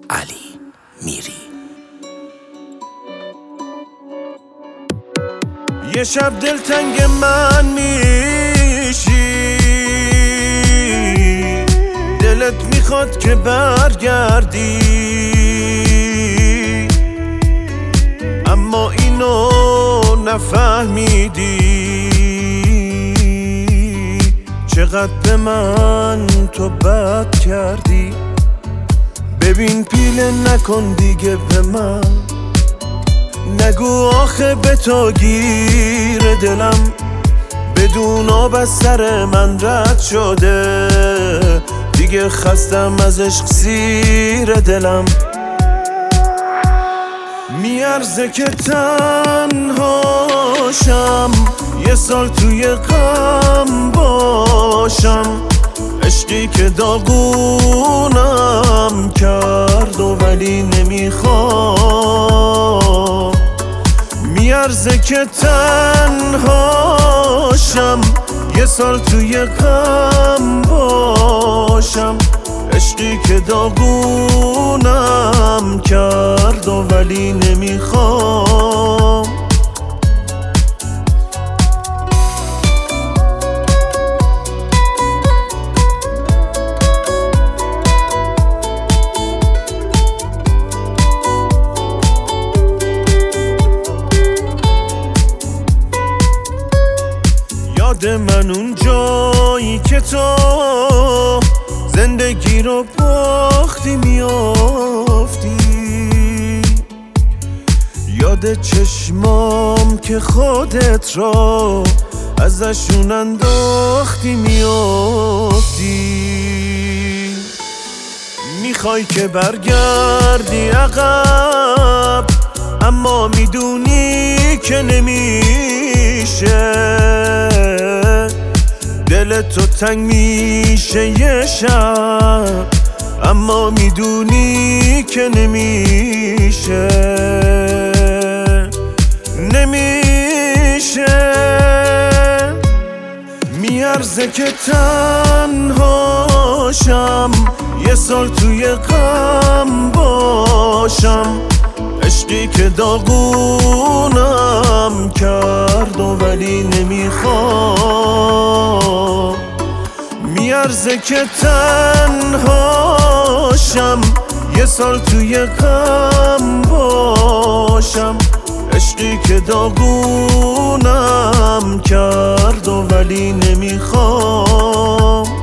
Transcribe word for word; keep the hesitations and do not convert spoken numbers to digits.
علی میری. یه شب دلتنگ من میشی، دلت میخواد که برگردی، اما اینو نفهمیدی چقدر به من تو بد کردی. ببین پیله نکن دیگه به من، نگو آخه به تو گیر دلم، بدون آب از سر من رد شده، دیگه خستم از عشق سیر دلم. میارزه که تنهاشم، یه سال توی غم باشم، عشقی که داغونم کرد و ولی نمیخوام. میارزه که تنهاشم، یه سال توی غم باشم، عشقی که داغونم کرد و ولی نمیخوام. یاد من اون جایی که تو زندگی رو باختی میافتی، یاد چشمام که خودت را ازشون انداختی میافتی. میخوای که برگردی عقب، اما میدونی که نمیشه، دل تو تنگ میشه یه شب، اما میدونی که نمیشه، نمیشه. میارزه که تنهاشم، یه سال توی غم باشم، عشقی که داغونم کرد و ولی نمیخوام. میارزه که تنهاشم، یه سال توی غم باشم، عشقی که داغونم کرد و ولی نمیخوام.